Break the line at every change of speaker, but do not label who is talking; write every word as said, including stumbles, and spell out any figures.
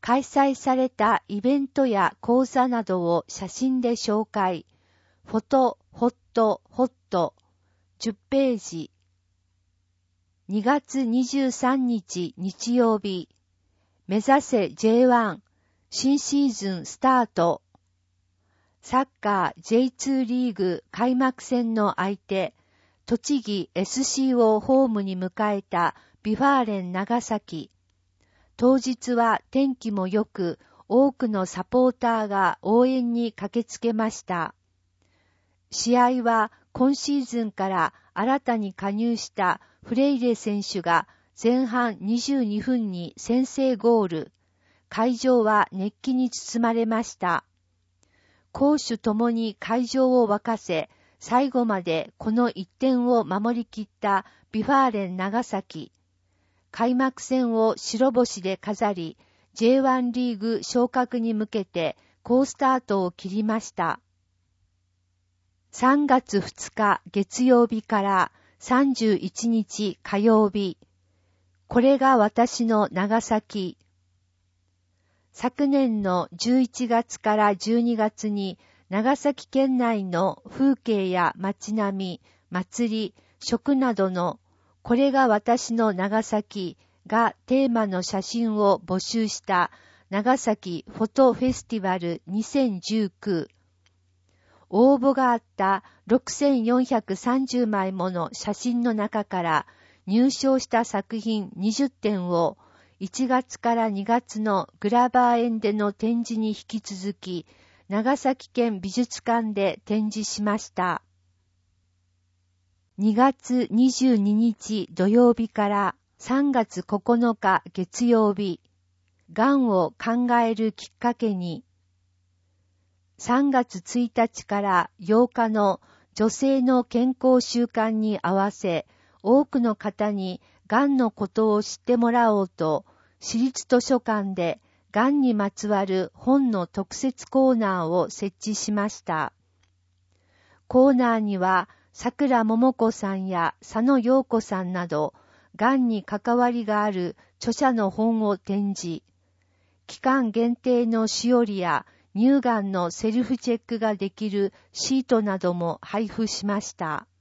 開催されたイベントや講座などを写真で紹介。フォト、ホット、ホット。じゅっページ。にがつにじゅうさんにち日曜日。目指せ ジェイワン。新シーズンスタート。サッカー ジェイツー リーグ開幕戦の相手、栃木 エスシー をホームに迎えたビファーレン長崎。当日は天気も良く、多くのサポーターが応援に駆けつけました。試合は今シーズンから新たに加入したフレイレ選手が前半にじゅうにふんに先制ゴール。会場は熱気に包まれました。攻守ともに会場を沸かせ、最後までこのいってんを守り切ったビファーレン長崎。開幕戦を白星で飾り、ジェイワン リーグ昇格に向けて好スタートを切りました。さんがつふつか月曜日からさんじゅういちにち火曜日。これが私の長崎。昨年のじゅういちがつからじゅうにがつに長崎県内の風景や街並み、祭り、食などのこれが私の長崎がテーマの写真を募集した長崎フォトフェスティバルにせんじゅうきゅう。応募があったろくせんよんひゃくさんじゅうまいもの写真の中から入賞した作品にじゅってんをいちがつからにがつのグラバー園での展示に引き続き、長崎県美術館で展示しました。にがつにじゅうににち土曜日からさんがつここのか月曜日、がんを考えるきっかけに、さんがつついたちからようかの女性の健康週間に合わせ、多くの方にがんのことを知ってもらおうと、市立図書館でがんにまつわる本の特設コーナーを設置しました。コーナーには、桜桃子さんや佐野陽子さんなど、がんに関わりがある著者の本を展示。期間限定のしおりや乳がんのセルフチェックができるシートなども配布しました。